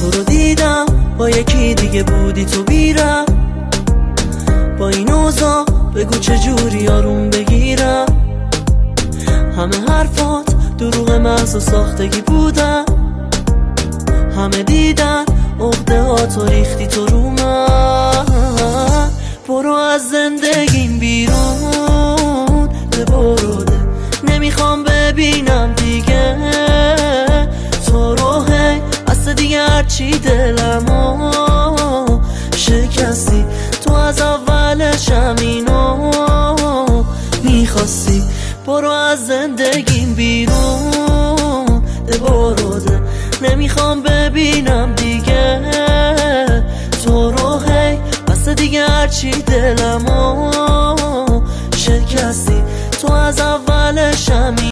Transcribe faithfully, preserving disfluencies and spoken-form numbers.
تو رو دیدم با یکی دیگه بودی تو بیرم. با این اوضاع بگو چجوری آروم بگیرم. همه حرفات دروغ محض و ساختگی بودن. همه دیدن عقده ها تو ریختی تو رو من. برو از زندگیم بیرون ده برو ده، نمیخوام ببینم دیگه تو رو. هی بس دیگه هرچی دلمو شکستی، تو از اولش همینو میخواستی. برو از زندگیم بیرون ده برو ده، نمیخوام ببینم دیگه تو رو. هی بس دیگه هرچی دلمو شکستی، تو از اولش همین